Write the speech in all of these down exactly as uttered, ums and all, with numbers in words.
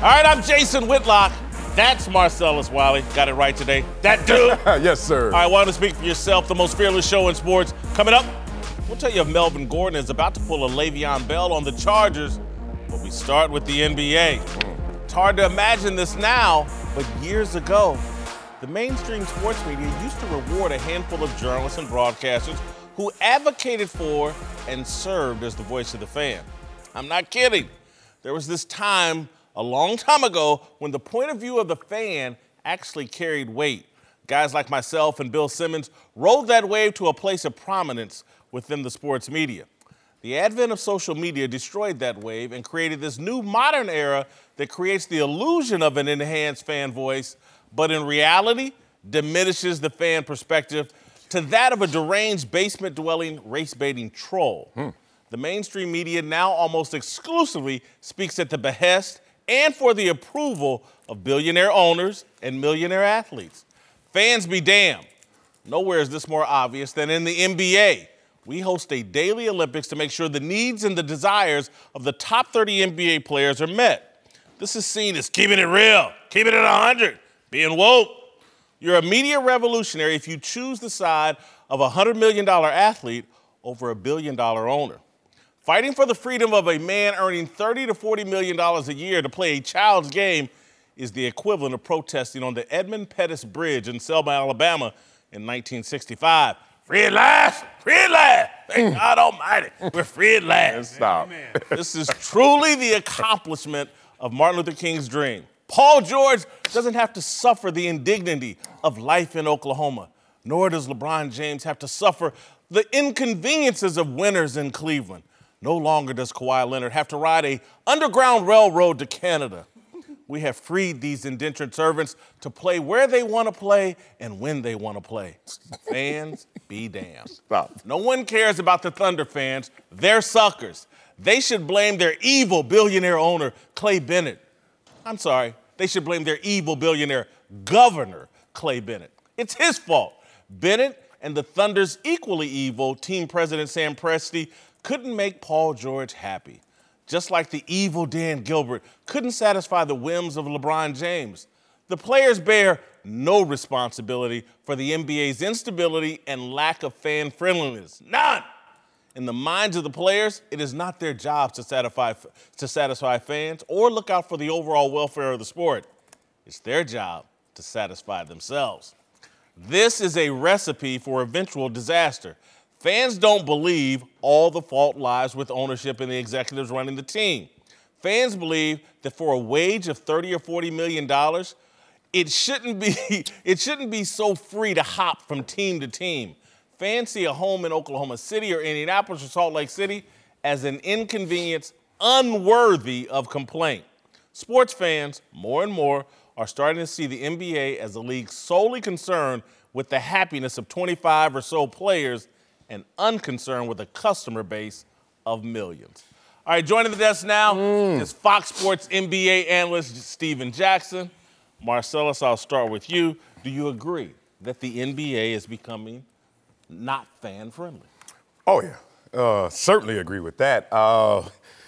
All right, I'm Jason Whitlock. That's Marcellus Wiley. Got it right today. That dude. Yes, sir. All right, want to speak for yourself, the most fearless show in sports. Coming up, we'll tell you if Melvin Gordon is about to pull a Le'Veon Bell on the Chargers. But we start with the N B A. It's hard to imagine this now, but years ago, the mainstream sports media used to reward a handful of journalists and broadcasters who advocated for and served as the voice of the fan. I'm not kidding. There was this time a long time ago when the point of view of the fan actually carried weight. Guys like myself and Bill Simmons rode that wave to a place of prominence within the sports media. The advent of social media destroyed that wave and created this new modern era that creates the illusion of an enhanced fan voice, but in reality diminishes the fan perspective to that of a deranged basement-dwelling, race-baiting troll. Hmm. The mainstream media now almost exclusively speaks at the behest and for the approval of billionaire owners and millionaire athletes. Fans be damned. Nowhere is this more obvious than in the N B A. We host a daily Olympics to make sure the needs and the desires of the top thirty N B A players are met. This is seen as keeping it real, keeping it one hundred, being woke. You're a media revolutionary if you choose the side of a one hundred million dollars athlete over a billion dollar owner. Fighting for the freedom of a man earning thirty to forty million dollars a year to play a child's game is the equivalent of protesting on the Edmund Pettus Bridge in Selma, Alabama in nineteen sixty-five. Free at last, free at last. Thank God Almighty, we're free at last. Stop. This is truly the accomplishment of Martin Luther King's dream. Paul George doesn't have to suffer the indignity of life in Oklahoma, nor does LeBron James have to suffer the inconveniences of winters in Cleveland. No longer does Kawhi Leonard have to ride a underground railroad to Canada. We have freed these indentured servants to play where they want to play and when they want to play. Fans be damned. Stop. No one cares about the Thunder fans. They're suckers. They should blame their evil billionaire owner, Clay Bennett. I'm sorry. They should blame their evil billionaire governor, Clay Bennett. It's his fault. Bennett and the Thunder's equally evil team president, Sam Presti, couldn't make Paul George happy. Just like the evil Dan Gilbert couldn't satisfy the whims of LeBron James. The players bear no responsibility for the N B A's instability and lack of fan friendliness. None! In the minds of the players, it is not their job to satisfy, to satisfy fans or look out for the overall welfare of the sport. It's their job to satisfy themselves. This is a recipe for eventual disaster. Fans don't believe all the fault lies with ownership and the executives running the team. Fans believe that for a wage of thirty or forty million dollars, it shouldn't be it shouldn't be so free to hop from team to team. Fans see a home in Oklahoma City or Indianapolis or Salt Lake City as an inconvenience unworthy of complaint. Sports fans, more and more, are starting to see the N B A as a league solely concerned with the happiness of twenty-five or so players and unconcerned with a customer base of millions. All right, joining the desk now mm. is Fox Sports N B A analyst Stephen Jackson. Marcellus, I'll start with you. Do you agree that the N B A is becoming not fan-friendly? Oh, yeah. Uh, certainly agree with that. Uh,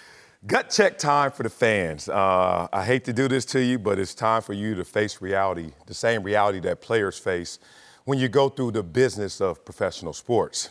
gut check time for the fans. Uh, I hate to do this to you, but it's time for you to face reality, the same reality that players face when you go through the business of professional sports.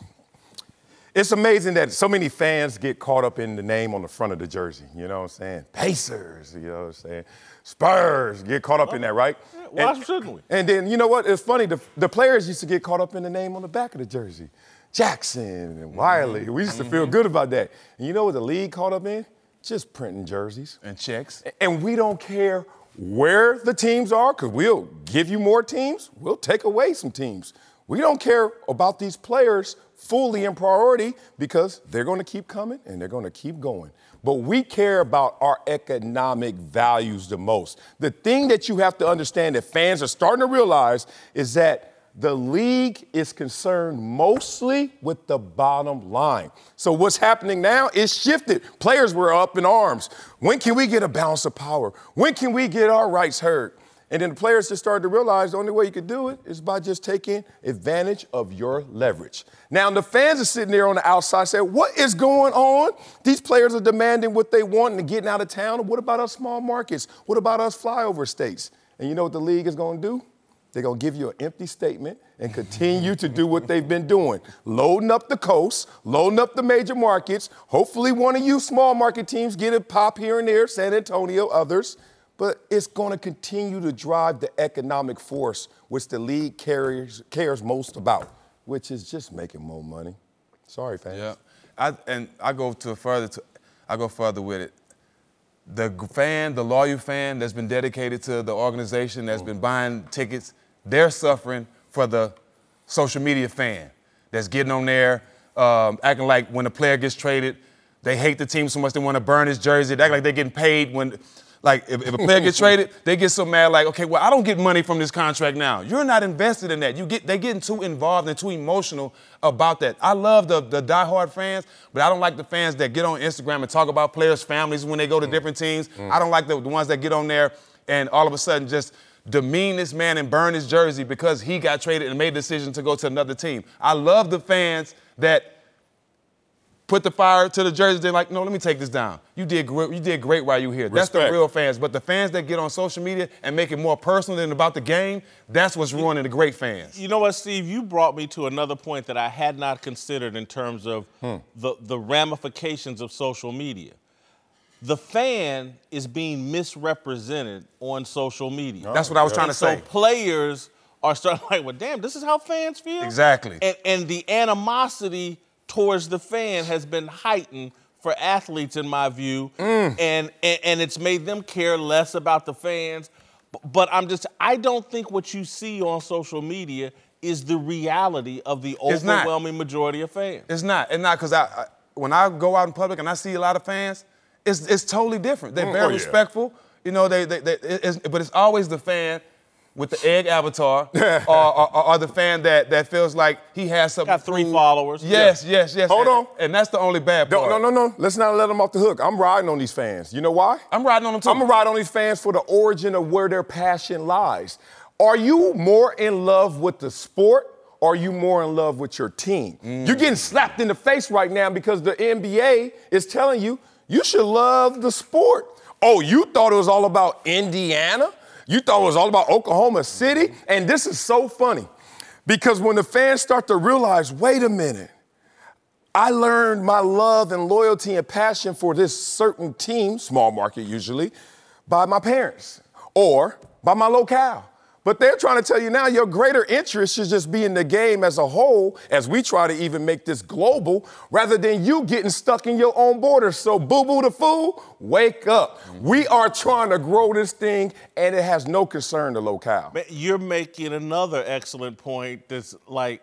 It's amazing that so many fans get caught up in the name on the front of the jersey, you know what I'm saying? Pacers, you know what I'm saying? Spurs, get caught up well, in that, right? Why and, shouldn't we? And then, you know what? It's funny, the, the players used to get caught up in the name on the back of the jersey. Jackson and Wiley, mm-hmm. we used to mm-hmm. feel good about that. And you know what the league caught up in? Just printing jerseys. And checks. And we don't care where the teams are, because we'll give you more teams, we'll take away some teams. We don't care about these players fully in priority because they're going to keep coming and they're going to keep going. But we care about our economic values the most. The thing that you have to understand that fans are starting to realize is that the league is concerned mostly with the bottom line. So what's happening now is shifted. Players were up in arms. When can we get a balance of power? When can we get our rights heard? And then the players just started to realize the only way you could do it is by just taking advantage of your leverage. Now, the fans are sitting there on the outside saying, what is going on? These players are demanding what they want and getting out of town. What about us small markets? What about us flyover states? And you know what the league is going to do? They're going to give you an empty statement and continue to do what they've been doing, loading up the coast, loading up the major markets. Hopefully one of you small market teams get a pop here and there, San Antonio, others. But it's going to continue to drive the economic force which the league cares, cares most about, which is just making more money. Sorry, fans. Yeah, I, and I go to further. To, I go further with it. The fan, the loyal fan that's been dedicated to the organization, that's been buying tickets, they're suffering for the social media fan that's getting on there, um, acting like when a player gets traded, they hate the team so much they want to burn his jersey. They act like they're getting paid when. Like, if, if a player gets traded, they get so mad, like, okay, well, I don't get money from this contract now. You're not invested in that. You get, they're getting too involved and too emotional about that. I love the, the diehard fans, but I don't like the fans that get on Instagram and talk about players' families when they go to mm. different teams. Mm. I don't like the, the ones that get on there and all of a sudden just demean this man and burn his jersey because he got traded and made a decision to go to another team. I love the fans that put the fire to the jersey. They're like, no, let me take this down. You did great. You did great while you were here. Respect. That's the real fans. But the fans that get on social media and make it more personal than about the game, that's what's ruining the great fans. You know what, Steve? You brought me to another point that I had not considered in terms of hmm. the, the ramifications of social media. The fan is being misrepresented on social media. That's what I was trying and to say. So players are starting like, well, damn, this is how fans feel? Exactly. And, and the animosity towards the fan has been heightened for athletes, in my view, mm. and, and and it's made them care less about the fans. But I'm just, I don't think what you see on social media is the reality of the it's overwhelming not. majority of fans. It's not. It's not, because I, I, when I go out in public and I see a lot of fans, it's it's totally different. They're very oh, yeah. respectful. You know, they, they, they it's, but it's always the fan with the egg avatar, or, or, or the fan that, that feels like he has something. Got three followers. Yes, yeah. yes, yes. Hold and, on. And that's the only bad part. No, no, no, no. Let's not let them off the hook. I'm riding on these fans. You know why? I'm riding on them too. I'm gonna ride on these fans for the origin of where their passion lies. Are you more in love with the sport, or are you more in love with your team? Mm. You're getting slapped in the face right now because the N B A is telling you you should love the sport. Oh, you thought it was all about Indiana? You thought it was all about Oklahoma City? And this is so funny because when the fans start to realize, wait a minute, I learned my love and loyalty and passion for this certain team, small market usually, by my parents or by my locale. But they're trying to tell you now your greater interest should just be in the game as a whole, as we try to even make this global, rather than you getting stuck in your own borders. So boo-boo the fool, wake up. We are trying to grow this thing, and it has no concern to locale. You're making another excellent point that's like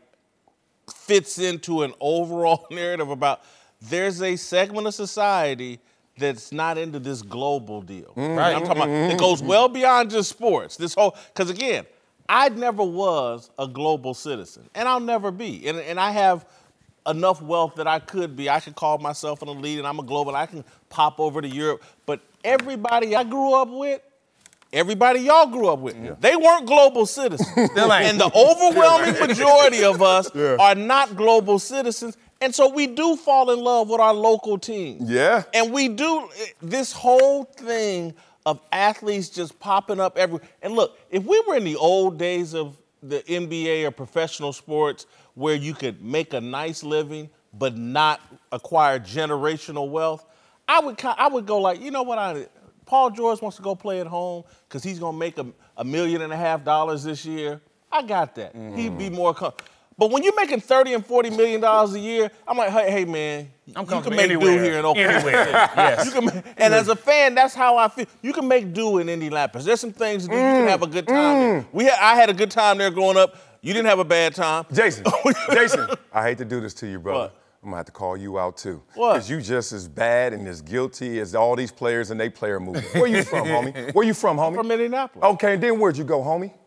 fits into an overall narrative about there's a segment of society that's not into this global deal, mm-hmm. right? I'm talking about it goes well beyond just sports. This whole, because again, I never was a global citizen, and I'll never be. And, and I have enough wealth that I could be. I could call myself an elite, and I'm a global. I can pop over to Europe. But everybody I grew up with, everybody y'all grew up with, yeah. they weren't global citizens. And the overwhelming majority of us yeah. are not global citizens. And so we do fall in love with our local team. Yeah. And we do this whole thing of athletes just popping up everywhere. And look, if we were in the old days of the N B A or professional sports where you could make a nice living but not acquire generational wealth, I would I would go like, you know what, I, Paul George wants to go play at home because he's going to make a, a million and a half dollars this year. I got that. Mm. He'd be more comfortable. But when you're making thirty and forty million dollars a year, I'm like, hey, hey man, I'm you can make anywhere. do here in Oklahoma. Anywhere. Yes. You can make, and as a fan, that's how I feel. You can make do in Indianapolis. There's some things to do. Mm. You can have a good time. Mm. There. We had, I had a good time there growing up. You didn't have a bad time. Jason, Jason, I hate to do this to you, brother. What? I'm gonna have to call you out too. What? Because you just as bad and as guilty as all these players and they player movement. Where you from, homie? Where you from, homie? From Indianapolis. Okay, and then where'd you go, homie?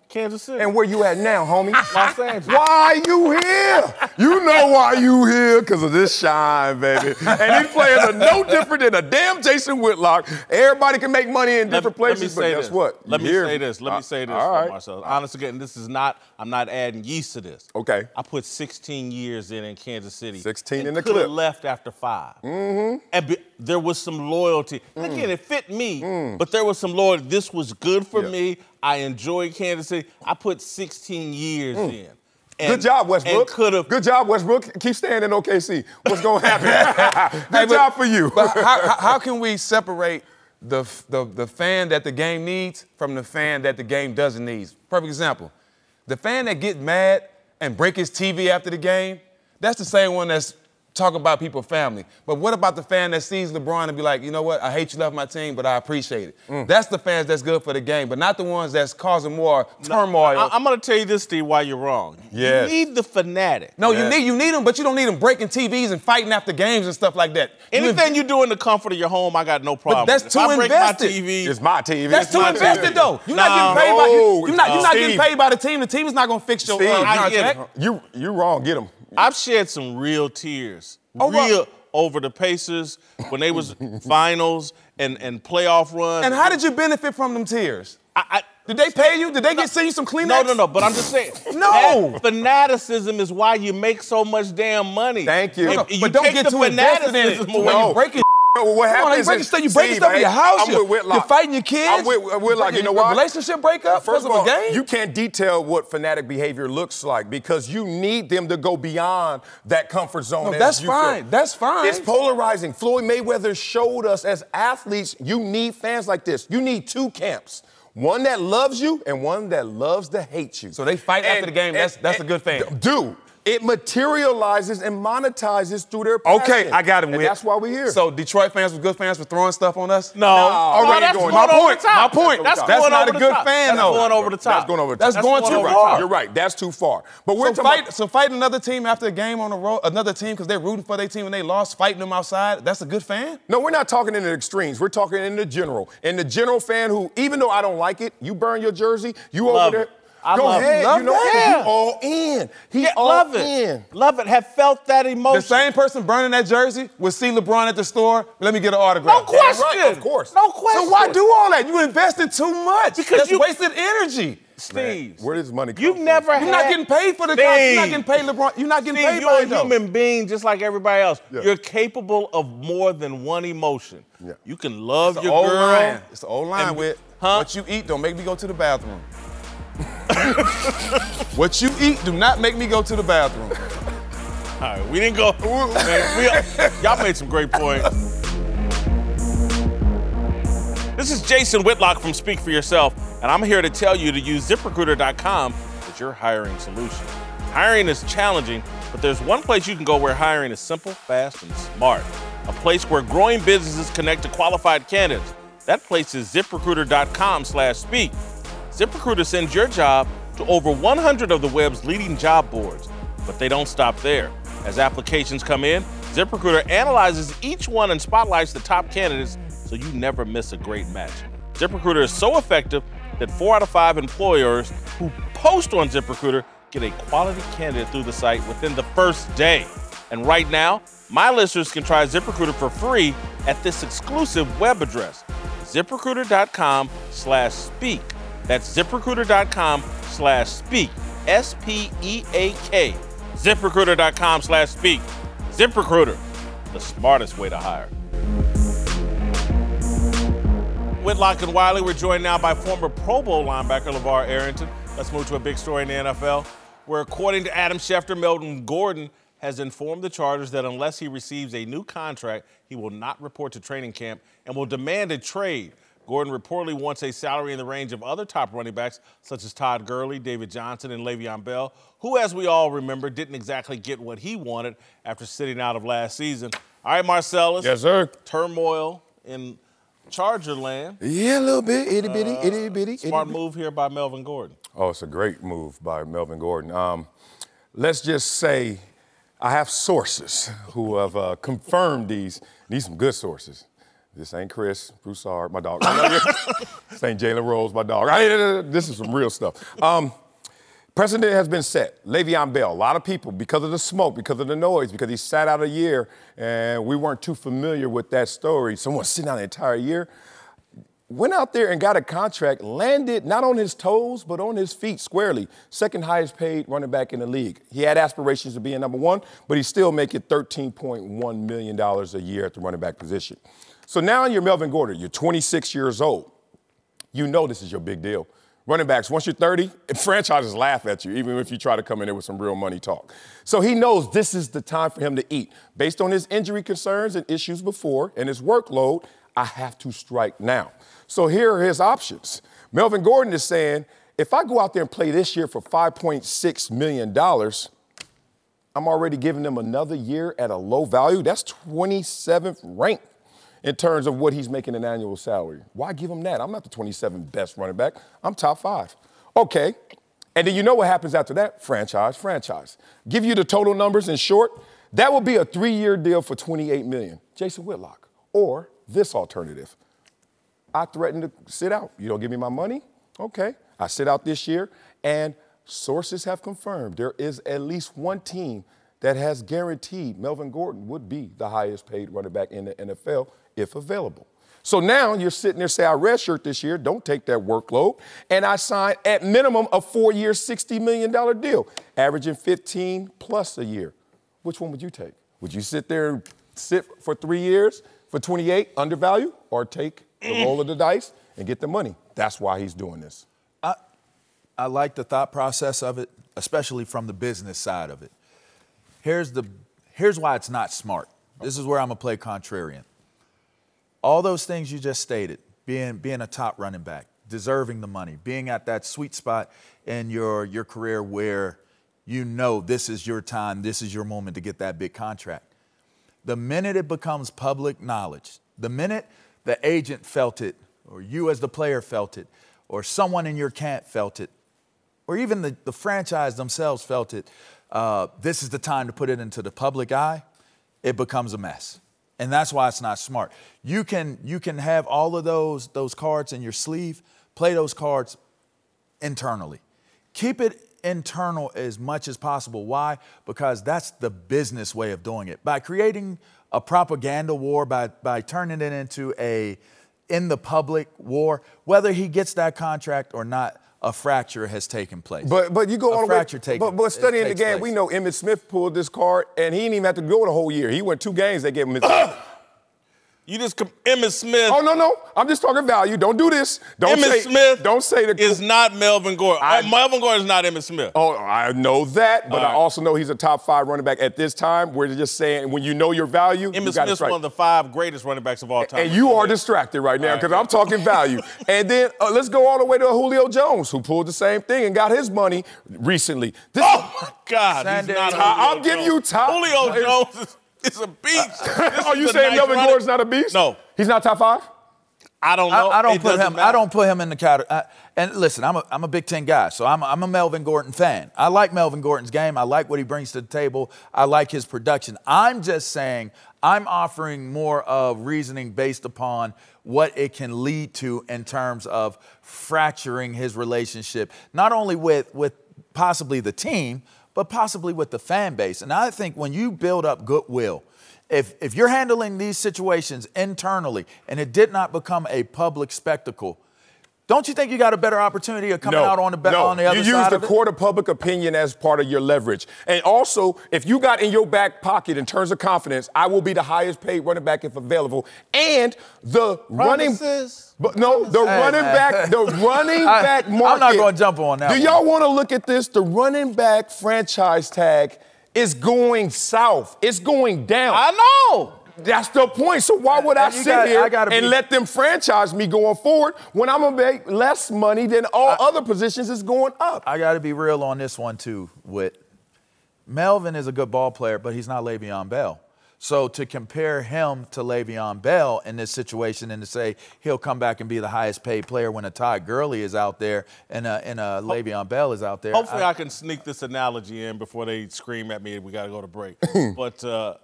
Kansas City. And where you at now, homie? Los Angeles. Why you here? You know why you here, because of this shine, baby. And these players are no different than a damn Jason Whitlock. Everybody can make money in different let, places, let me but say guess this. what? Let You me here. say this. Let Uh, me say this, all right. Marcel. Honest again, this is not, I'm not adding yeast to this. Okay. I put sixteen years in in Kansas City. sixteen in the could clip. have left after five. Mm-hmm. And be, there was some loyalty. Mm. Again, it fit me, but there was some loyalty. This was good for Yeah. me. I enjoyed Kansas City. I put sixteen years in. And, Good job, Westbrook. And could have. Good job, Westbrook. Keep staying in O K C. What's going to happen? Good Hey, but- job for you. But how, how, how can we separate the, the the fan that the game needs from the fan that the game doesn't need? Perfect example. The fan that gets mad and break his T V after the game, that's the same one that's talking about people's family. But what about the fan that sees LeBron and be like, you know what, I hate you left my team, but I appreciate it. Mm. That's the fans that's good for the game, but not the ones that's causing more turmoil. I, I'm going to tell you this, Steve, why you're wrong. Yes. You need the fanatic. no, Yeah. you need you need them, but you don't need them breaking T Vs and fighting after games and stuff like that. You Anything you do in the comfort of your home, I got no problem. that's If too I break invested. my T V, It's my T V. That's It's too my invested, T V. though. You're Nah, not getting paid by no, you're not, you're not Steve. getting paid by the team. The team is not going to fix your Steve, uh, I get contract. it. You you wrong. Get him. I've shed some real tears. Over- real over the Pacers when they was finals and, and playoff runs. And how did you benefit from them tears? I, I, Did they pay you? Did they get send you some Kleenex? No, no, no. But I'm just saying. No. that fanaticism is why you make so much damn money. Thank you. If No, you but don't take get the too invested in it fanaticism to where away- you breaking. Well, what Come on, happens you breaking is, stuff. You breaking Steve, stuff in your I- house. I'm You're, with Whitlock. you're fighting your kids. I'm with, uh, Whitlock. You know Your why? Relationship breakup First because of of all, a game. you can't detail what fanatic behavior looks like because you need them to go beyond that comfort zone. No, as that's you fine. feel. That's fine. It's polarizing. Floyd Mayweather showed us as athletes, you need fans like this. You need two camps. One that loves you and one that loves to hate you. So they fight after the game. That's- that's a good fan. Dude, it materializes and monetizes through their passion. Okay, I got him. And Whit. that's why we're here. So Detroit fans were good fans for throwing stuff on us. No, already no, that's going- going my over point, the top. my point. That's, That's going not over a the good top. fan, That's though. going over the top. That's going over the That's top. going too over the far. top. You're right. That's too far. But we're So talking fight, about, so fight another team after a game on the road, another team because they're rooting for their team and they lost, fighting them outside. That's a good fan. No, we're not talking in the extremes. We're talking in the general. And the general fan who, even though I don't like it, you burn your jersey, you Love over there. it. I Go love it. ahead. Love you know, that. 'cause Yeah. you all in. He Yeah, all love it. in. Love it. Have felt that emotion. The same person burning that jersey would see LeBron at the store. Let me get an autograph. No question. right, of course. No question. So why do all that? You invested too much. Because That's you- wasted energy. Steve? Where does money come You've from? never You're had. not getting paid for the Steve. contract. You're not getting paid LeBron. You're not getting Steve, paid you're by a it, though. human being just like everybody else. Yeah. You're capable of more than one emotion. Yeah. You can love It's the your old girl. line. It's the old line and- with Huh? what you eat don't make me go to the bathroom. What you eat do not make me go to the bathroom. All right, we didn't go. Man, we, y'all made some great points. This is Jason Whitlock from Speak For Yourself, and I'm here to tell you to use ZipRecruiter dot com as your hiring solution. Hiring is challenging, but there's one place you can go where hiring is simple, fast, and smart. A place where growing businesses connect to qualified candidates. That place is ZipRecruiter dot com slash speak. ZipRecruiter sends your job to over one hundred of the web's leading job boards. But they don't stop there. As applications come in, ZipRecruiter analyzes each one and spotlights the top candidates so you never miss a great match. ZipRecruiter is so effective that four out of five employers who post on ZipRecruiter get a quality candidate through the site within the first day. And right now, my listeners can try ZipRecruiter for free at this exclusive web address, ZipRecruiter dot com slash speak. That's ZipRecruiter dot com slash speak. S P E A K. ZipRecruiter dot com slash speak. ZipRecruiter, the smartest way to hire. Whitlock and Wiley, we're joined now by former Pro Bowl linebacker LeVar Arrington. Let's move to a big story in the N F L, where according to Adam Schefter, Melvin Gordon has informed the Chargers that unless he receives a new contract, he will not report to training camp and will demand a trade. Gordon reportedly wants a salary in the range of other top running backs, such as Todd Gurley, David Johnson, and Le'Veon Bell, who, as we all remember, didn't exactly get what he wanted after sitting out of last season. All right, Marcellus. Yes, sir. Turmoil in Charger land. Yeah, a little bit. Itty bitty, Uh, itty bitty. Smart itty move here by Melvin Gordon. Oh, it's a great move by Melvin Gordon. Um, let's just say I have sources who have uh, confirmed these, these some good sources, This ain't Chris Broussard, my dog. This ain't Jalen Rose, my dog. I, this is some real stuff. Um, precedent has been set. Le'Veon Bell, a lot of people, because of the smoke, because of the noise, because he sat out a year, and we weren't too familiar with that story. Someone sitting out an entire year. Went out there and got a contract, landed not on his toes, but on his feet squarely. Second highest paid running back in the league. He had aspirations to be a number one, but he's still making thirteen point one million dollars a year at the running back position. So now you're Melvin Gordon. You're twenty-six years old. You know this is your big deal. Running backs, once you're thirty, franchises laugh at you, even if you try to come in there with some real money talk. So he knows this is the time for him to eat. Based on his injury concerns and issues before and his workload, I have to strike now. So here are his options. Melvin Gordon is saying, if I go out there and play this year for five point six million dollars, I'm already giving them another year at a low value. That's twenty-seventh ranked in terms of what he's making an annual salary. Why give him that? I'm not the twenty-seventh best running back. I'm top five. Okay. And then you know what happens after that? Franchise, franchise. Give you the total numbers in short. That will be a three-year deal for twenty-eight million dollars. Jason Whitlock. Or this alternative. I threaten to sit out. You don't give me my money? Okay. I sit out this year, and sources have confirmed there is at least one team that has guaranteed Melvin Gordon would be the highest paid running back in the N F L if available. So now you're sitting there, say, I redshirt this year, don't take that workload, and I sign at minimum a four-year, sixty million dollars deal, averaging fifteen plus a year. Which one would you take? Would you sit there and sit for three years for twenty-eight, undervalue, or take the roll of the dice and get the money? That's why he's doing this. I, I like the thought process of it, especially from the business side of it. Here's, the, here's why it's not smart. This is where I'm going to play contrarian. All those things you just stated, being, being a top running back, deserving the money, being at that sweet spot in your, your career where you know this is your time, this is your moment to get that big contract. The minute it becomes public knowledge, the minute the agent felt it, or you as the player felt it, or someone in your camp felt it, or even the, the franchise themselves felt it, uh, this is the time to put it into the public eye, it becomes a mess. And that's why it's not smart. You can, you can have all of those, those cards in your sleeve, play those cards internally. Keep it internal as much as possible. Why? Because that's the business way of doing it. By creating a propaganda war, by, by turning it into a in the public war, whether he gets that contract or not, a fracture has taken place. But but you go a on fracture way, taken, but, but studying the game, place. we know Emmitt Smith pulled this card, and he didn't even have to go the whole year. He went two games, they gave him his. You just Emmitt Smith. Oh no no, I'm just talking value. Don't do this. Don't Emmitt say, Smith. Don't say the is not Melvin Gordon. I, oh, Melvin Gordon is not Emmitt Smith. Oh, I know that, but All right. I also know he's a top five running back at this time. We're just saying when you know your value, Emmitt you got to Smith's strike. one of the five greatest running backs of all time. And you are distracted right now because right. I'm talking value. And then uh, let's go all the way to Julio Jones, who pulled the same thing and got his money recently. This Oh my God, he's not. Top, I'll give Jones. you top. Julio Jones is, is a beast. Are you saying nice Melvin running- Gordon's not a beast? No. He's not top five? I don't know. I, I don't It put doesn't him. matter. I don't put him in the category. And listen, I'm a I'm a Big Ten guy, so I'm a, I'm a Melvin Gordon fan. I like Melvin Gordon's game. I like what he brings to the table. I like his production. I'm just saying I'm offering more of reasoning based upon what it can lead to in terms of fracturing his relationship, not only with with possibly the team, but possibly with the fan base. And I think when you build up goodwill, If, if you're handling these situations internally and it did not become a public spectacle, don't you think you got a better opportunity of coming no, out on the, no. on the other you side use the of it? court of public opinion as part of your leverage. And also, if you got in your back pocket in terms of confidence, I will be the highest paid running back if available. And the running but no, the Hey, running man. back, the running I- back market. I'm not going to jump on that Do one. y'all want to look at this? The running back franchise tag is going south. It's going down. I know. That's the point. So why would I And you sit got- here I gotta and be- let them franchise me going forward when I'm gonna make less money than all I- other positions is going up? I got to be real on this one too, Whit. Melvin is a good ball player, but he's not Le'Veon Bell. So to compare him to Le'Veon Bell in this situation and to say he'll come back and be the highest paid player when a Todd Gurley is out there and a, and a Le'Veon Bell is out there. Hopefully I, I can sneak this analogy in before they scream at me and we got to go to break. But uh,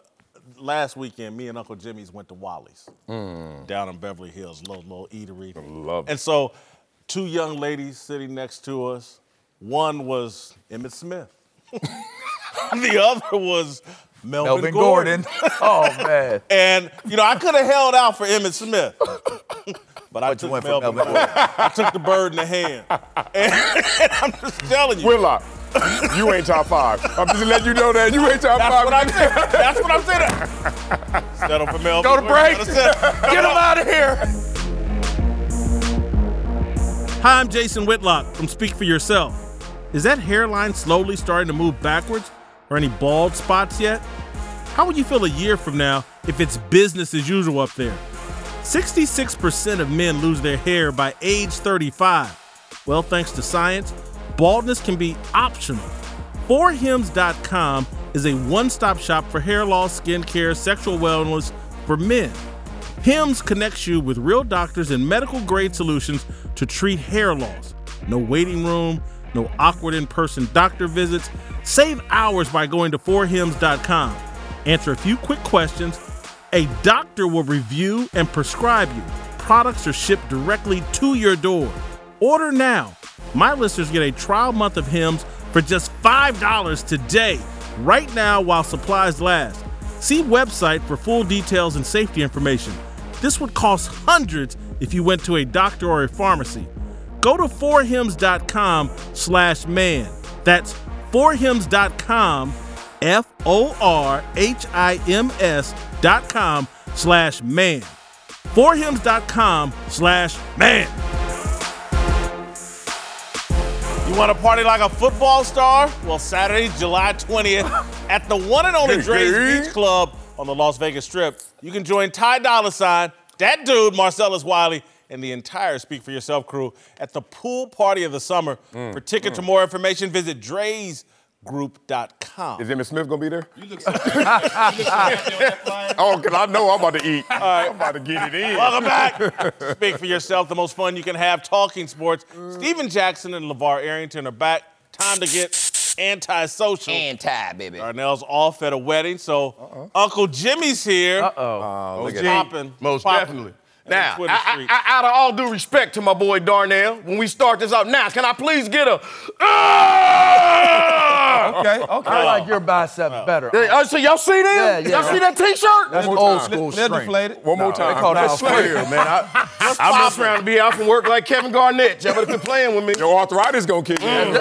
last weekend, me and Uncle Jimmy's went to Wally's Mm. down in Beverly Hills, little little eatery. Love it. And so, two young ladies sitting next to us. One was Emmitt Smith. The other was Melvin, Melvin Gordon. Gordon. Oh, man. And, you know, I could have held out for Emmitt Smith. But I But you took went for Melvin Melvin Gordon. I took the bird in the hand. And, and I'm just telling you. Whitlock, you ain't top five. I'm just letting you know that you ain't top That's five. what I'm saying. That's what I'm saying. Settle for Melvin. Go to break. Gordon. Get him out of here. Hi, I'm Jason Whitlock from Speak for Yourself. Is that hairline slowly starting to move backwards? Or any bald spots yet? How would you feel a year from now if it's business as usual up there? sixty-six percent of men lose their hair by age thirty-five. Well, thanks to science, baldness can be optional. four hims dot com is a one-stop shop for hair loss, skincare, sexual wellness for men. Hims connects you with real doctors and medical-grade solutions to treat hair loss. No waiting room, no awkward in-person doctor visits. Save hours by going to four hims dot com. Answer a few quick questions. A doctor will review and prescribe you. Products are shipped directly to your door. Order now. My listeners get a trial month of Hims for just five dollars today, right now while supplies last. See website for full details and safety information. This would cost hundreds if you went to a doctor or a pharmacy. Go to four hims dot com slash man. That's four hims dot com, F O R H I M S dot com slash man. four hims dot com slash man. You want to party like a football star? Well, Saturday, July twentieth, at the one and only Dre's Beach Club on the Las Vegas Strip, you can join Ty Dolla Sign, that dude, Marcellus Wiley, and the entire Speak for Yourself crew at the pool party of the summer. Mm, for tickets mm. or more information, visit drays group dot com. Is Emmitt Smith gonna be there? You look so Oh, because I know I'm about to eat. All right. I'm about to get it in. Welcome back. Speak for Yourself, the most fun you can have talking sports. Mm. Steven Jackson and LeVar Arrington are back. Time to get anti-social. Anti, baby. Darnell's off at a wedding, so Uh-oh. Uncle Jimmy's here. Uh-oh. Oh, look popping. Most popping. definitely. Now, I, I, I, out of all due respect to my boy Darnell, when we start this up now, can I please get a? Uh, okay, okay. I like your biceps oh. better. Yeah, uh, so y'all see them? Yeah, yeah. Y'all see that T-shirt? That's old school They're strength. deflated. One more no, time. They call that Slayer, man. I, I'm not trying to be out from work like Kevin Garnett. Y'all better quit playing with me. Your arthritis gonna kick in.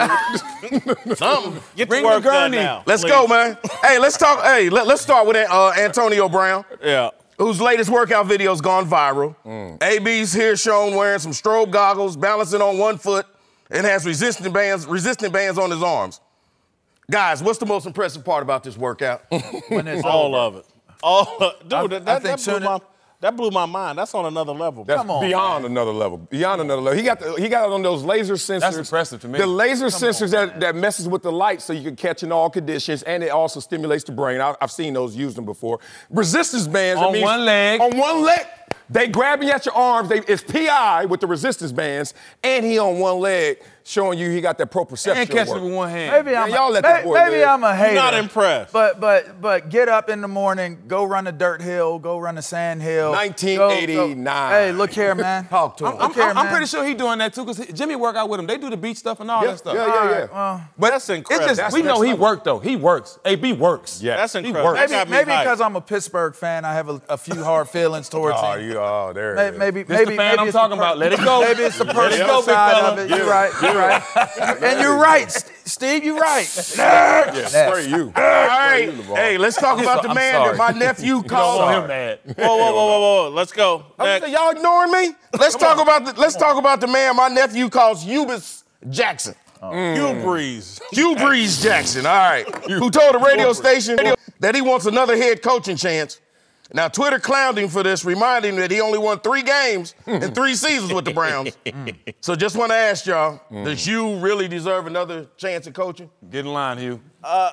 Something. Get Bring to work the gurney. done now. Let's please. go, man. Hey, let's talk. Hey, let, let's start with uh, Antonio Brown. Yeah. Whose latest workout video's gone viral. Mm. A B's here shown wearing some strobe goggles, balancing on one foot, and has resistant bands, resistant bands on his arms. Guys, what's the most impressive part about this workout? When it's all of it. All, dude, I, that, I that, that, blew my, that blew my mind. That's on another level. That's Come on, beyond man. another level. Beyond another level. He got the, he got it on those laser sensors. That's impressive to me. The laser Come sensors on, that, that messes with the light so you can catch in all conditions, and it also stimulates the brain. I, I've seen those used them before. Resistance bands. On means one leg. On one leg. They grabbing at your arms. They, it's P I with the resistance bands, and he on one leg, showing you he got that proprioception And catching work. it with one hand. Maybe Man, I'm y'all a, let that may, boy maybe live. I'm a hater. Not impressed. But but but get up in the morning, go run a dirt hill, go run a sand hill. nineteen eighty-nine. Go, go. Hey, look here, man. Talk to him. I'm, Look here, I'm, I'm man. pretty sure he's doing that too, because Jimmy work out with him. They do the beach stuff and all Yeah, that stuff. yeah, yeah, yeah. Well, But That's incredible. It's just, That's we know next he level. worked, though. He works. A B works. Yeah. That's He incredible. works. That got maybe me maybe hyped. because I'm a Pittsburgh fan, I have a, a few hard feelings towards Oh, him. you, oh, there Maybe it is. maybe This maybe the fan maybe I'm it's the talking per- about. Let it go. Maybe it's the Let it personal go, big side fella. of it. Yeah. You're right. You're right. And you're right, St- Steve. You're right. Yeah, spray you. All right. Hey, let's talk about the I'm man sorry. that my nephew Don't called. want him mad. Whoa, whoa, whoa, whoa, whoa. Let's go. Next. Y'all ignoring me? Let's talk about the let's talk about the man my nephew calls Hubris Jackson. Hugh Breeze. Hugh Breeze Jackson, all right, who told a radio station that he wants another head coaching chance. Now, Twitter clowned him for this, reminding him that he only won three games in three seasons with the Browns. So just want to ask y'all, does Hugh really deserve another chance at coaching? Get in line, Hugh.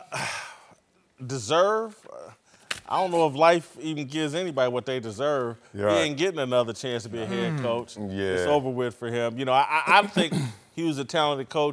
Deserve? Uh, I don't know if life even gives anybody what they deserve. Yeah. He ain't getting another chance to be a head coach. Yeah. It's over with for him. You know, I, I I think he was a talented coach.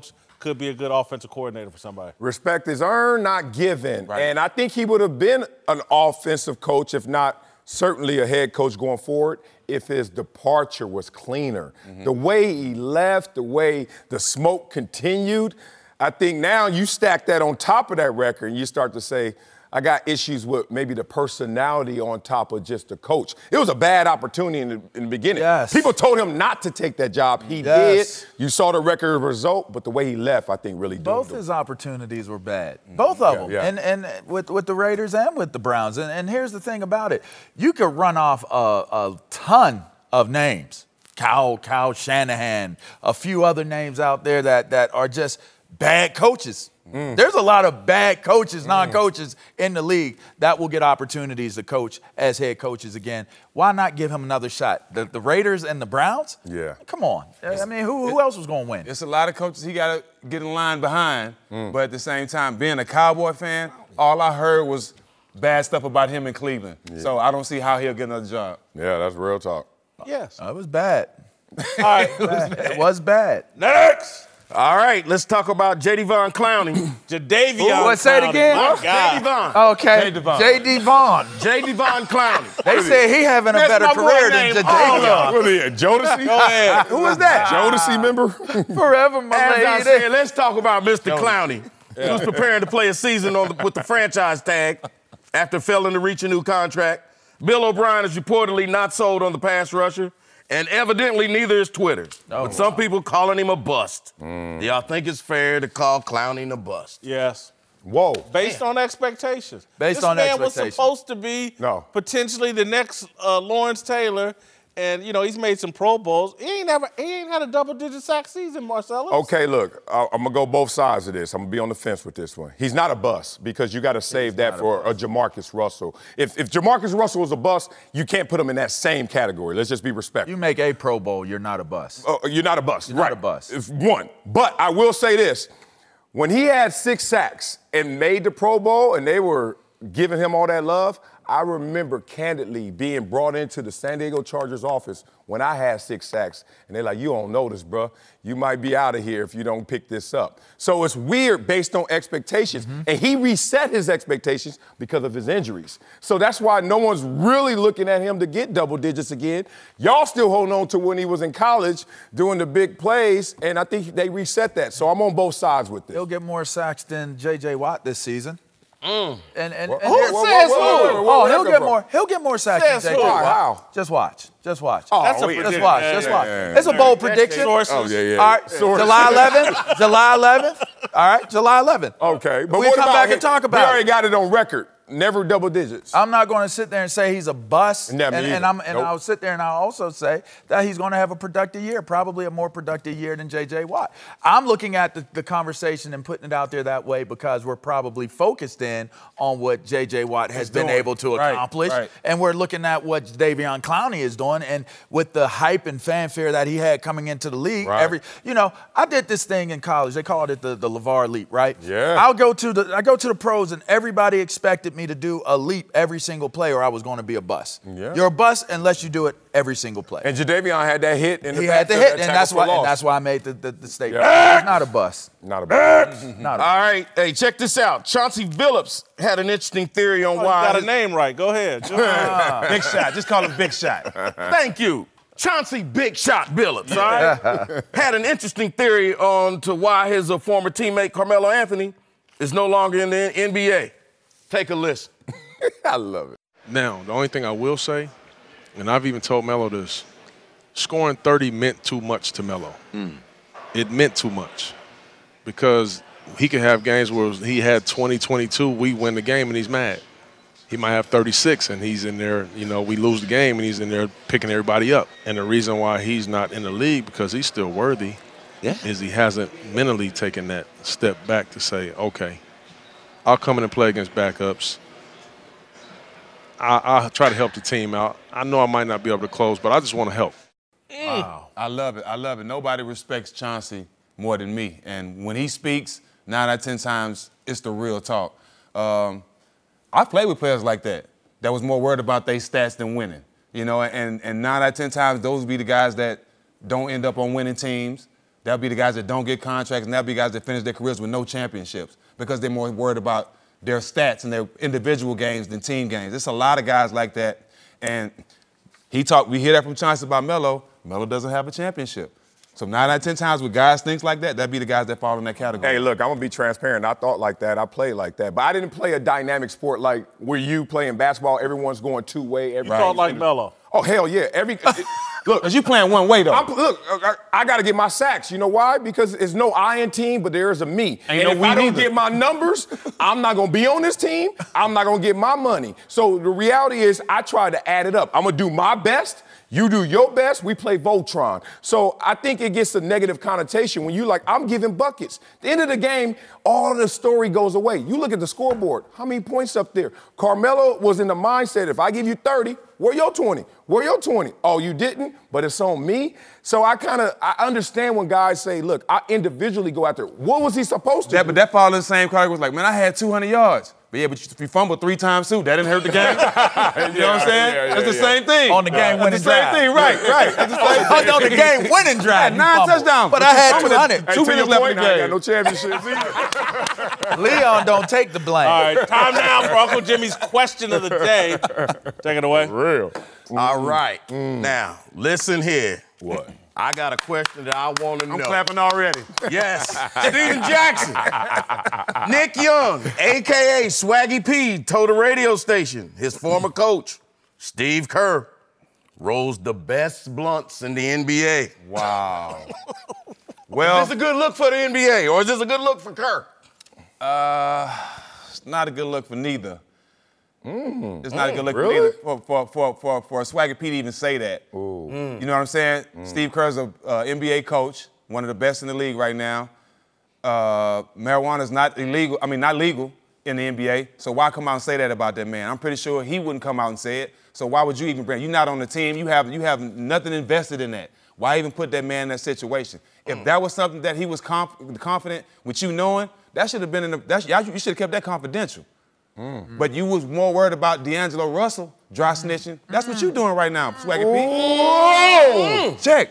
could be a good offensive coordinator for somebody. Respect is earned, not given. Right. And I think he would have been an offensive coach, if not certainly a head coach going forward, if his departure was cleaner. Mm-hmm. The way he left, the way the smoke continued, I think now you stack that on top of that record and you start to say, I got issues with maybe the personality on top of just the coach. It was a bad opportunity in the, in the beginning. Yes. People told him not to take that job. He Yes. did. You saw the record result, but the way he left, I think, really doomed Both him. his opportunities were bad. Both of Yeah, them. yeah. And and with, with the Raiders and with the Browns. And, and here's the thing about it. You could run off a, a ton of names. Kyle, Kyle Shanahan, a few other names out there that, that are just bad coaches. Mm. There's a lot of bad coaches, mm. non-coaches in the league that will get opportunities to coach as head coaches again. Why not give him another shot? The, the Raiders and the Browns? Yeah. Come on. I mean, who, who else was going to win? It's a lot of coaches he got to get in line behind, mm. but at the same time, being a Cowboy fan, all I heard was bad stuff about him in Cleveland. Yeah. So I don't see how he'll get another job. Yeah, that's real talk. Yes. Oh, it was bad. All right. It was bad. It was bad. Next. All right, let's talk about J D. Vaughn Clowney. Jadavion. What, say it Clowney. again? My J D. God. Vaughn. Okay. J D. Vaughn. J D. Vaughn. J D. Vaughn Clowney. They said he having a That's better my boy career than name. Jadavion. What are you, Jodeci? Go ahead. Who is that? Jodeci member? Forever, my As I lady. said, let's talk about Mister Clowney, who's preparing to play a season on the, with the franchise tag after failing to reach a new contract. Bill O'Brien is reportedly not sold on the pass rusher, and evidently neither is Twitter. Oh, but some wow. people calling him a bust. Mm. Y'all think it's fair to call Clowney a bust? Yes. Whoa. Based on expectations. Based this on man was expectations. supposed to be No. potentially the next uh, Lawrence Taylor, and you know he's made some Pro Bowls. He ain't never, he ain't had a double-digit sack season, Marcellus. Okay, look, I- I'm gonna go both sides of this. I'm gonna be on the fence with this one. He's not a bust because you got to save that for a, a Jamarcus Russell. If, if Jamarcus Russell was a bust, you can't put him in that same category. Let's just be respectful. You make a Pro Bowl, you're not a bust. Uh, you're not a bust. You're not right. a bust. If one. But I will say this. When he had six sacks and made the Pro Bowl and they were giving him all that love, I remember candidly being brought into the San Diego Chargers office when I had six sacks. And they're like, you don't know this, bro. You might be out of here if you don't pick this up. So it's weird based on expectations. Mm-hmm. And he reset his expectations because of his injuries. So that's why no one's really looking at him to get double digits again. Y'all still holding on to when he was in college doing the big plays, and I think they reset that. So I'm on both sides with this. He'll get more sacks than J J. Watt this season. Mm. And, and, Whoa, and whoa, here's- whoa, says whoa, whoa, who? whoa, whoa, Oh, where'd he'll that get come more. He'll get more sacks than Says J J. who? Watt. How? Just watch. Just watch. Oh, That's a wait, prediction. Just watch. Yeah, Just yeah, watch. yeah, yeah. It's a bold prediction. Sources. Oh, yeah, yeah. All right. Sources. July eleventh. July eleventh. All right. July eleventh. Okay. But we what come about back him? and talk We about already it. got it on record. Never double digits. I'm not going to sit there and say he's a bust, Yeah, me and, either. and I'm and Nope. I'll sit there and I'll also say that he's going to have a productive year, probably a more productive year than J J. Watt. I'm looking at the, the conversation and putting it out there that way because we're probably focused in on what J J. Watt has been doing. able to Right, accomplish, right. and we're looking at what Davion Clowney is doing, and with the hype and fanfare that he had coming into the league. Right. Every, you know, I did this thing in college. They called it the the LeVar Leap, right? Yeah. I'll go to the I go to the pros, and everybody expected me to do a leap every single play, or I was going to be a bust. Yeah. You're a bust unless you do it every single play. And Jadavion had that hit in the he had the backfield, hit, that and that's tackle why for and loss. that's why I made the, the, the statement. Yeah. He's not a bust. Not a bust. Not a All right, hey, check this out. Chauncey Billups had an interesting theory on Oh, you why. got a name right. Go ahead. Go ahead. Big shot. Just call him Big Shot. Thank you. Chauncey Big Shot Billups, all right? Had an interesting theory on to why his uh, former teammate Carmelo Anthony is no longer in the N B A. Take a listen. I love it. Now, the only thing I will say, and I've even told Melo this, scoring thirty meant too much to Melo. Mm. It meant too much because he could have games where he had twenty, twenty-two, we win the game and he's mad. He might have thirty-six and he's in there, you know, we lose the game and he's in there picking everybody up. And the reason why he's not in the league because he's still worthy yeah. is he hasn't mentally taken that step back to say, okay, I'll come in and play against backups. I, I'll try to help the team out. I know I might not be able to close, but I just want to help. Wow. I love it. I love it. Nobody respects Chauncey more than me. And when he speaks, nine out of ten times, it's the real talk. Um, I've played with players like that, that was more worried about their stats than winning. You know, and, and nine out of ten times, those would be the guys that don't end up on winning teams. That'll be the guys that don't get contracts, and that'll be guys that finish their careers with no championships because they're more worried about their stats and their individual games than team games. There's a lot of guys like that, and he talked. We hear that from Chauncey about Melo. Melo doesn't have a championship. So nine out of ten times with guys think like that, that'd be the guys that fall in that category. Hey, look, I'm going to be transparent. I thought like that. I played like that. But I didn't play a dynamic sport like where you playing basketball, everyone's going two-way. You thought like Melo. Oh, hell yeah. Every Look. Because you playing one way, though. I'm, look, I, I got to get my sacks. You know why? Because it's no I in team, but there is a me. Ain't and no if we I don't neither. get my numbers, I'm not going to be on this team. I'm not going to get my money. So the reality is I try to add it up. I'm going to do my best. You do your best, we play Voltron. So I think it gets a negative connotation when you like, I'm giving buckets. At the end of the game, all of the story goes away. You look at the scoreboard, how many points up there? Carmelo was in the mindset, if I give you thirty, where your twenty? Where your twenty? Oh, you didn't, but it's on me. So I kind of, I understand when guys say, look, I individually go out there. What was he supposed to that, do? But that fall in the same category was like, man, I had two hundred yards. But yeah, but if you fumbled three times too, that didn't hurt the game. You know what I'm saying? yeah, yeah, That's the yeah. same thing. On the game winning That's the same drive. thing, right, right. That's the same thing. On the game winning drive. I had you nine fumbled. touchdowns. But I had two hundred. Hey, two to minutes your left in point, the I ain't game. got no championships either. Leon don't take the blame. All right, time now for Uncle Jimmy's question of the day. Take it away. Real. All right. Now, listen here. What? I got a question that I want to know. I'm clapping already. Yes. Steven Jackson. Nick Young, a k a. Swaggy P, told the radio station his former coach, Steve Kerr, rolls the best blunts in the N B A. Wow. Is Well, this a good look for the N B A, or is this a good look for Kerr? uh, it's not a good look for neither. Mm. It's not a good look really? for neither. For, for, for, for, for Swaggy P to even say that. Mm. You know what I'm saying? Mm. Steve Kerr's a uh, N B A coach, one of the best in the league right now. Uh, marijuana is not illegal. I mean, not legal in the N B A. So why come out and say that about that man? I'm pretty sure he wouldn't come out and say it. So why would you even bring? You're not on the team. You have you have nothing invested in that. Why even put that man in that situation? If that was something that he was conf- confident with you knowing, that should have been in the. That, you should have kept that confidential. Mm. But you was more worried about D'Angelo Russell dry snitching. That's what you doing right now, Swaggy P. Check.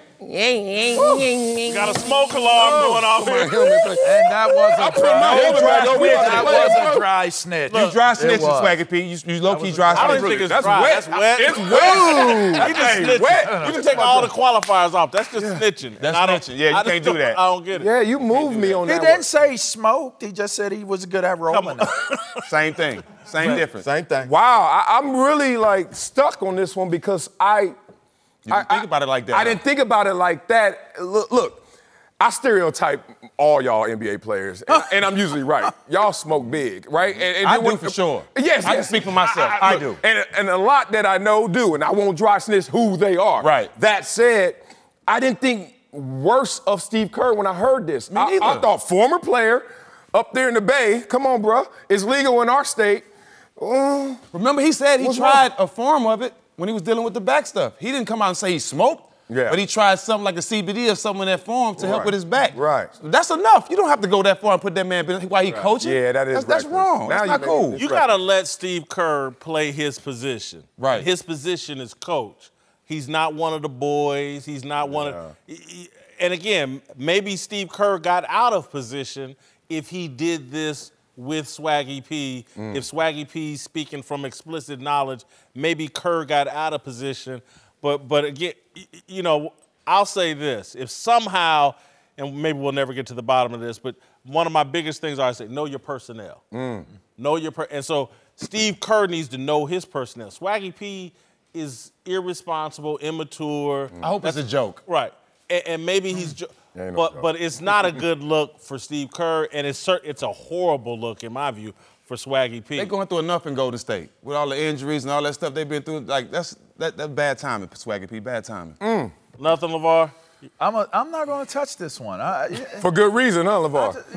You got a smoke alarm going off here. And that wasn't dry. helmet back over. We had to That play it, wasn't bro. dry snitch. You dry It snitching, was. Swaggy P. You, you low-key dry I don't snitching. think it's That's dry. wet. That's wet. It's wet. You just snitching. wet. You can take all the qualifiers off. That's just snitching. That's And I don't- snitching. Yeah, you I just can't do don't- that. I don't get it. Yeah, you moved me on He that didn't one. say he smoked. He just said he was good at rolling. Same thing. Same difference. Same thing. Wow, I, I'm really like stuck on this one because I. You didn't think about it like that. I didn't think about it like that. Look, look, I stereotype all y'all N B A players, and, and I'm usually right. Y'all smoke big, right? And, and I then do when- for sure. Yes, I can yes. speak for myself. I do. And, and a lot that I know do, and I won't dry snitch who they are. Right. That said, I didn't think worse of Steve Kerr when I heard this. Me I, neither. I thought former player up there in the Bay, come on, bro, it's legal in our state. Uh, Remember, he said he What's tried wrong? a form of it when he was dealing with the back stuff. He didn't come out and say he smoked, Yeah. but he tried something like a C B D or something in that form to help Right. with his back. Right. That's enough. You don't have to go that far and put that man while he coaching. Yeah, that is That's, that's reckless. wrong. Now That's you not make cool. it- You got to let Steve Kerr play his position. Right. His position is coach. He's not one of the boys. He's not one of. he- he- And again, maybe Steve Kerr got out of position if he did this with Swaggy P. Mm. If Swaggy P speaking from explicit knowledge, maybe Kerr got out of position. But but again, y- y- you know, I'll say this: if somehow, and maybe we'll never get to the bottom of this, but one of my biggest things I say, know your personnel. Mm. Know your per- and so Steve Kerr needs to know his personnel. Swaggy P is irresponsible, immature. I hope it's a joke. Right, and, and maybe he's, jo- Ain't no but joke. but it's not a good look for Steve Kerr, and it's cer- it's a horrible look in my view for Swaggy P. They're going through enough in Golden State with all the injuries and all that stuff they've been through. Like that's that, that's bad timing, Swaggy P. Bad timing. Nothing, LeVar. I'm, a, I'm not going to touch this one. I, For good reason, huh, LeVar? you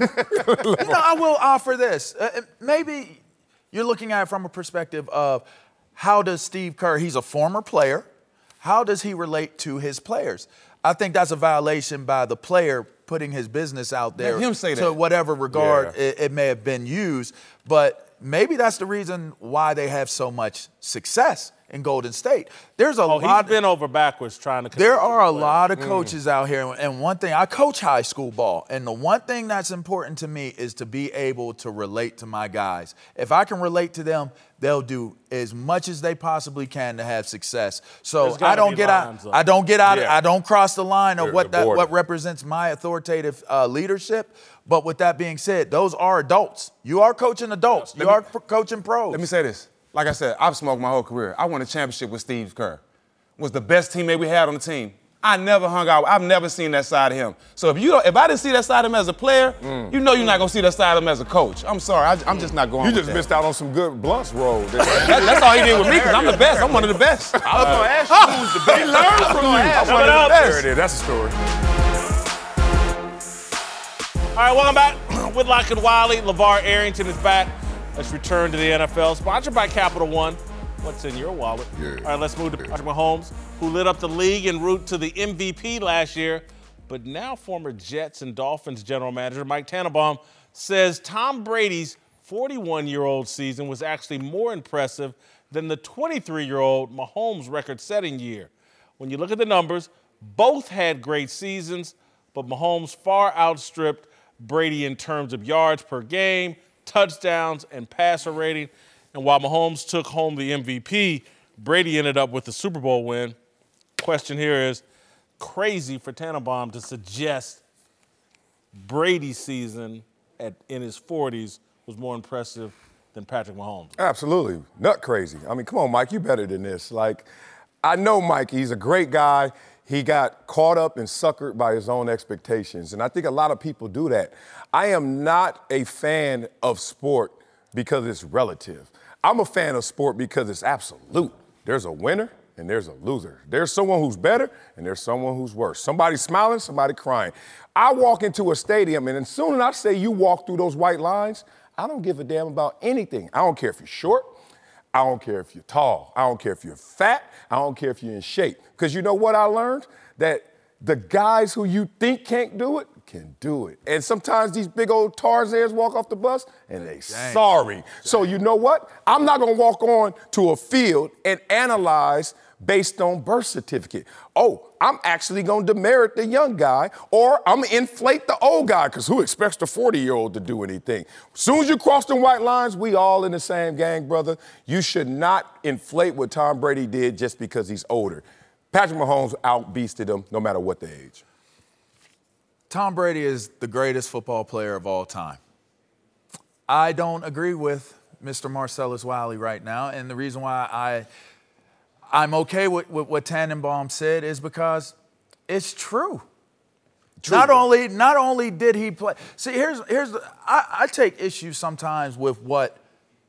know, you know, I will offer this. Uh, maybe you're looking at it from a perspective of how does Steve Kerr, he's a former player, how does he relate to his players? I think that's a violation by the player putting his business out there Let him say to that. whatever regard Yeah. it, it may have been used. But maybe that's the reason why they have so much success in Golden State. There's a Oh, lot. he's been over backwards trying to. There are a play. lot of coaches out here, and one thing, I coach high school ball, and the one thing that's important to me is to be able to relate to my guys. If I can relate to them, they'll do as much as they possibly can to have success. So I don't get out. I don't get out. Yeah. I don't cross the line of They're what that border. what represents my authoritative uh, leadership. But with that being said, those are adults. You are coaching adults. You Let me- are pro- coaching pros. Let me say this. Like I said, I've smoked my whole career. I won a championship with Steve Kerr. Was the best teammate we had on the team. I never hung out. I've never seen that side of him. So if you don't, if I didn't see that side of him as a player, Mm. you know you're not gonna see that side of him as a coach. I'm sorry. I, I'm just not going. You with just that. missed out on some good Blunts roll. That, that's all he did with me, because I'm the best. I'm one of the best. I was going to ask you who's the best. He learned from you. I'm Coming one of up. the best. There it is. That's the story. All right, welcome back. Whitlock and Wiley. LeVar Arrington is back. Let's return to the N F L. Sponsored by Capital One. What's in your wallet? Yeah. All right, let's move to Patrick Mahomes, who lit up the league en route to the M V P last year. But now former Jets and Dolphins general manager Mike Tannenbaum says Tom Brady's forty-one-year-old season was actually more impressive than the twenty-three-year-old Mahomes record-setting year. When you look at the numbers, both had great seasons, but Mahomes far outstripped Brady in terms of yards per game, touchdowns, and passer rating. And while Mahomes took home the M V P, Brady ended up with the Super Bowl win. Question here is, crazy for Tannenbaum to suggest Brady's season at, in his forties was more impressive than Patrick Mahomes. Absolutely. Nut crazy. I mean, come on, Mike, you better than this. Like, I know Mike, he's a great guy. He got caught up and suckered by his own expectations. And I think a lot of people do that. I am not a fan of sport because it's relative. I'm a fan of sport because it's absolute. There's a winner and there's a loser. There's someone who's better and there's someone who's worse. Somebody smiling, somebody crying. I walk into a stadium, and as soon as I say you walk through those white lines, I don't give a damn about anything. I don't care if you're short. I don't care if you're tall. I don't care if you're fat. I don't care if you're in shape. Because you know what I learned? That the guys who you think can't do it can do it. And sometimes these big old Tarzans walk off the bus and they sorry. So you know what? I'm not going to walk on to a field and analyze based on birth certificate. Oh, I'm actually going to demerit the young guy, or I'm going to inflate the old guy, because who expects the forty-year-old to do anything? As soon as you cross the white lines, we all in the same gang, brother. You should not inflate what Tom Brady did just because he's older. Patrick Mahomes outbeasted him no matter what the age. Tom Brady is the greatest football player of all time. I don't agree with Mister Marcellus Wiley right now, and the reason why I I'm okay with, with what Tannenbaum said is because it's true. true. Not only not only did he play. See, here's here's the, I, I take issue sometimes with what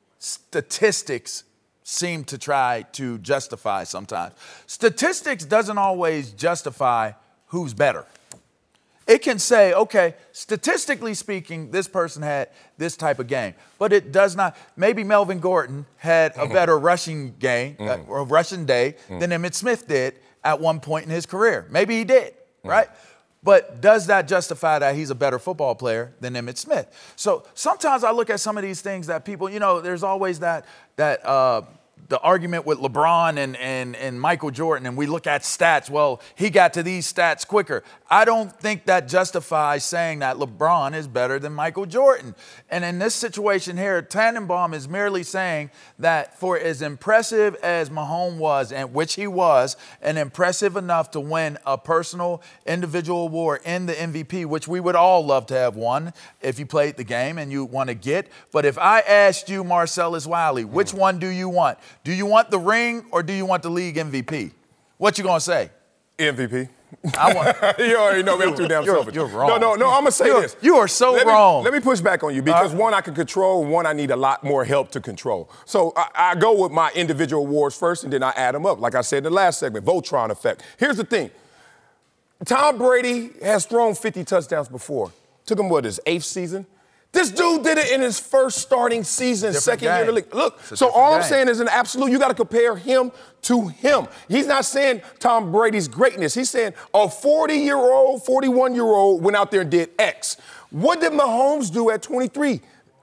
statistics seem to try to justify sometimes. Statistics doesn't always justify who's better. It can say, okay, statistically speaking, this person had this type of game, but it does not. Maybe Melvin Gordon had a better rushing game, mm-hmm. uh, or rushing day mm-hmm. than Emmitt Smith did at one point in his career. Maybe he did, mm-hmm. right? But does that justify that he's a better football player than Emmitt Smith? So sometimes I look at some of these things that people, you know, there's always that that. Uh, the argument with LeBron and, and, and Michael Jordan, and we look at stats. Well, he got to these stats quicker. I don't think that justifies saying that LeBron is better than Michael Jordan. And in this situation here, Tannenbaum is merely saying that for as impressive as Mahomes was, and which he was, and impressive enough to win a personal individual award in the M V P, which we would all love to have won if you played the game and you want to get. But if I asked you, Marcellus Wiley, which one do you want? Do you want the ring or do you want the league M V P? What you gonna say? M V P. I want. You already know me. I'm too damn you're, selfish. You're wrong. No, no, no. I'm gonna say you're, this. You are so let wrong. Me, let me push back on you because uh, one I can control, one I need a lot more help to control. So I, I go with my individual awards first, and then I add them up. Like I said in the last segment, Voltron effect. Here's the thing. Tom Brady has thrown fifty touchdowns before. Took him what, his eighth season? This dude did it in his first starting season, different second game. year in the league. Look, so all game. I'm saying is an absolute, you got to compare him to him. He's not saying Tom Brady's greatness. He's saying a forty-year-old, forty-one-year-old went out there and did X. What did Mahomes do at twenty-three?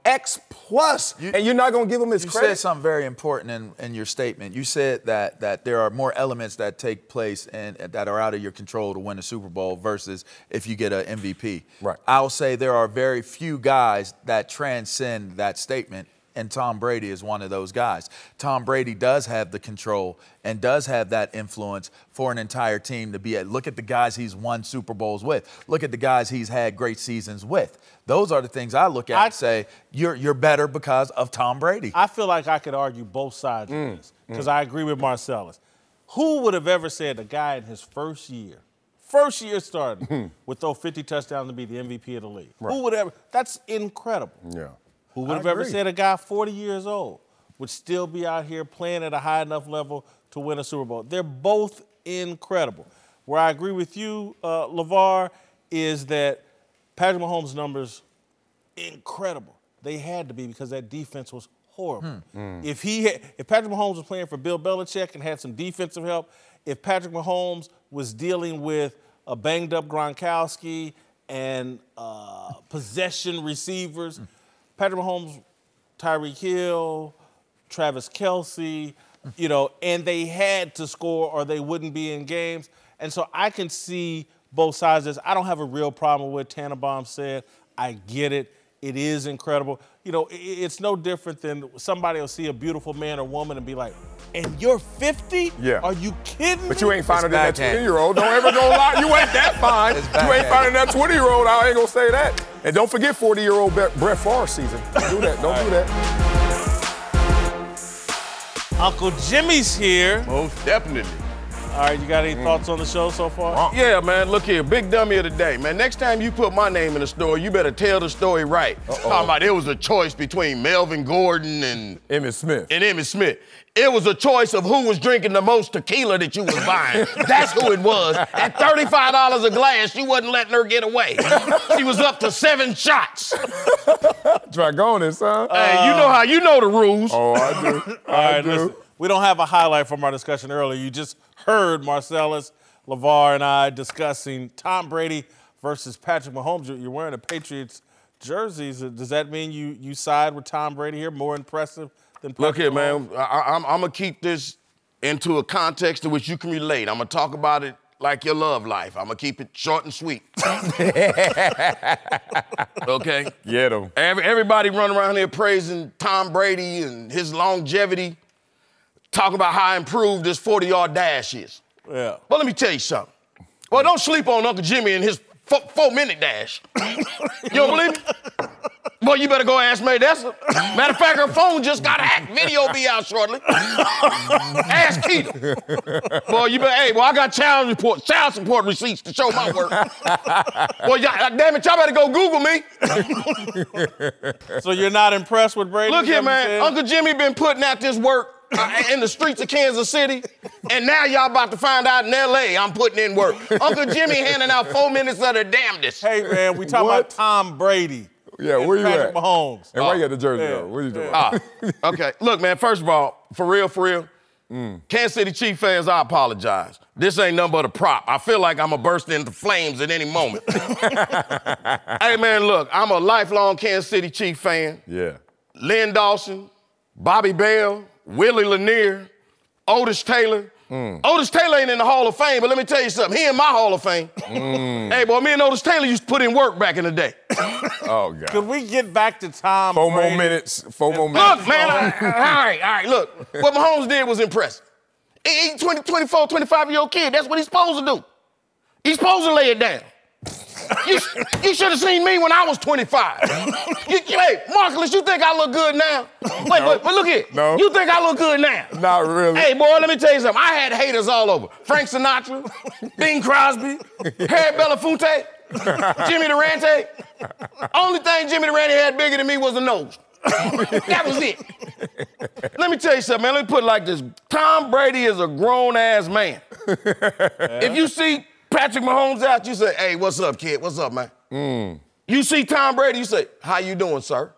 X plus, You- and you're not going to give him his You credit? said something very important in, in your statement. You said that that there are more elements that take place and, and that are out of your control to win a Super Bowl versus if you get an M V P. Right. I'll say there are very few guys that transcend that statement, and Tom Brady is one of those guys. Tom Brady does have the control and does have that influence for an entire team to be at. Look at the guys he's won Super Bowls with. Look at the guys he's had great seasons with. Those are the things I look at I- and say, you're you're better because of Tom Brady. I feel like I could argue both sides Mm, of this because I agree with Marcellus. Who would have ever said a guy in his first year, first year starting, would throw fifty touchdowns and be the M V P of the league? Who would ever? That's incredible. Yeah. Who would I have ever agree. said a guy forty years old would still be out here playing at a high enough level to win a Super Bowl? They're both incredible. Where I agree with you, uh, LeVar, is that Patrick Mahomes' numbers, incredible. They had to be because that defense was horrible. If he had, if Patrick Mahomes was playing for Bill Belichick and had some defensive help, if Patrick Mahomes was dealing with a banged up Gronkowski and uh, possession receivers, Patrick Mahomes, Tyreek Hill, Travis Kelce, you know, and they had to score or they wouldn't be in games. And so I can see both sides of this. I don't have a real problem with what Tannenbaum said. I get it. It is incredible. You know, i- it's no different than somebody will see a beautiful man or woman and be like, and you're fifty? Yeah. Are you kidding But me? you ain't finding that backhand. twenty-year-old. Don't ever go lie. You ain't that fine. It's You ain't backhand. finding that twenty-year-old. I ain't gonna say that. And don't forget forty-year-old Brett Favre season. Don't do that. Don't do that. Uncle Jimmy's here. Most definitely. All right, you got any thoughts on the show so far? Yeah, man, look here, big dummy of the day, man. Next time you put my name in the story, you better tell the story right. Talking about it was a choice between Melvin Gordon and, Emmitt Smith. and Emmitt Smith. It was a choice of who was drinking the most tequila that you was buying. That's who it was. At thirty-five dollars a glass, you wasn't letting her get away. She was up to seven shots. Dragonis, huh? Hey, you know how you know the rules. Oh, I do. I All right, do. listen. We don't have a highlight from our discussion earlier. You just heard Marcellus, LeVar, and I discussing Tom Brady versus Patrick Mahomes. You're- You're wearing a Patriots jerseys. Does that mean you you side with Tom Brady here? More impressive than Patrick Look here, Mahomes? man. I, I'm, I'm gonna keep this into a context to which you can relate. I'm gonna talk about it like your love life. I'm gonna keep it short and sweet. Okay. Get him. Every, everybody running around here praising Tom Brady and his longevity, talking about how improved this forty-yard dash is. Yeah. But let me tell you something. Well, don't sleep on Uncle Jimmy and his four, four-minute dash. You don't believe me? Boy, you better go ask May Dessa. Matter of fact, her phone just got hacked. Video will be out shortly. Ask Keita. Boy, you better, hey, boy, I got child report, child support receipts to show my work. Boy, y'all, damn it, y'all better go Google me. So you're not impressed with Brady? Look is here, that what you're man. saying? Uncle Jimmy been putting out this work uh, in the streets of Kansas City, and now y'all about to find out in L A I'm putting in work. Uncle Jimmy handing out four minutes of the damnedest. Hey, man, we talking What? about Tom Brady. Yeah, and where you Patrick at? Mahomes. And why you got the jersey Yeah. on? What are you doing? Ah, okay. Look, man, first of all, for real, for real, Kansas City Chiefs fans, I apologize. This ain't nothing but a prop. I feel like I'm going to burst into flames at any moment. Hey, man, look, I'm a lifelong Kansas City Chiefs fan. Yeah. Lynn Dawson, Bobby Bell, Willie Lanier, Otis Taylor. Otis Taylor ain't in the Hall of Fame, but let me tell you something. He in my Hall of Fame. Hey, boy, me and Otis Taylor used to put in work back in the day. Oh, God. Could we get back to Tom Four Brady? more minutes. Four more minutes. Look, man, I- I- all right, all right, look. What Mahomes did was impressive. He, he twenty, twenty-four, twenty-five-year-old kid. That's what he's supposed to do. He's supposed to lay it down. You, you should have seen me when I was twenty-five. You, hey, Marcellus, you think I look good now? Wait, but, but look here. No. You think I look good now? Not really. Hey, boy, let me tell you something. I had haters all over. Frank Sinatra, Bing Crosby, Harry Belafonte, Jimmy Durante. Only thing Jimmy Durante had bigger than me was the nose. That was it. Let me tell you something, man. Let me put it like this. Tom Brady is a grown-ass man. If you see Patrick Mahomes out, you say, hey, what's up, kid? What's up, man? Mm. You see Tom Brady, you say, how you doing, sir?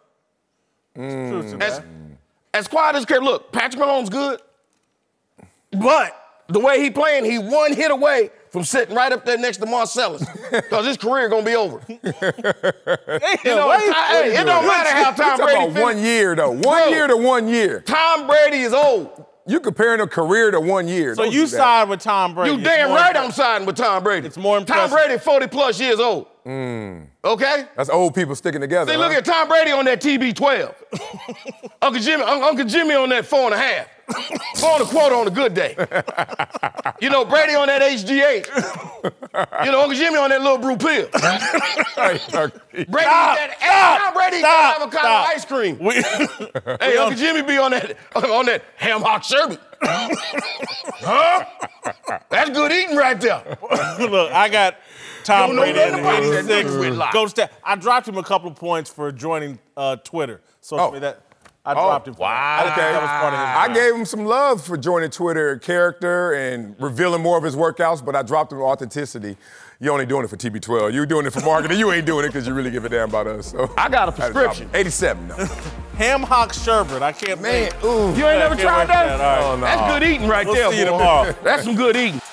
Truth to As, that. as quiet as care. Look, Patrick Mahomes good, but the way he playing, he one hit away from sitting right up there next to Marcellus. Because his career going to be over. you know, wait, hey, it don't matter how Tom Talking Brady about one finish. year, though. One Bro. year to one year. Tom Brady is old. You comparing a career to one year. So Don't you do that. side with Tom Brady. You It's damn more right I'm impressive. siding with Tom Brady. It's more Tom impressive. Brady forty plus years old. Okay? That's old people sticking together. See, look huh? at Tom Brady on that T B twelve. Uncle Jimmy, Un- Uncle Jimmy on that four and a half. Four and a quarter on a good day. You know, Brady on that H G H. You know, Uncle Jimmy on that little brew pill. Brady Stop, that stop, Tom Brady stop, avocado stop. ice cream. We, Hey, Uncle Jimmy be on that on that ham hock sherbet. Huh? That's good eating right there. look, I got Tom You don't know Brady in nothing about that eighty-six. nigga Whitlock. Coach Stat, I dropped him a couple of points for joining uh, Twitter. So Oh. that I dropped him. For wow. that. I didn't think that was part of his I job. gave him some love for joining Twitter character and revealing more of his workouts, but I dropped him authenticity. You're only doing it for T B twelve. You're doing it for marketing. You ain't doing it because you really give a damn about us. So I got a I had to drop prescription. him. eighty-seven, no. Ham hock sherbet. I can't Man, wait. ooh. You ain't never I can't tried wait for that? All right. Oh, no. That's good eating right We'll there, see you boy. tomorrow. That's some good eating.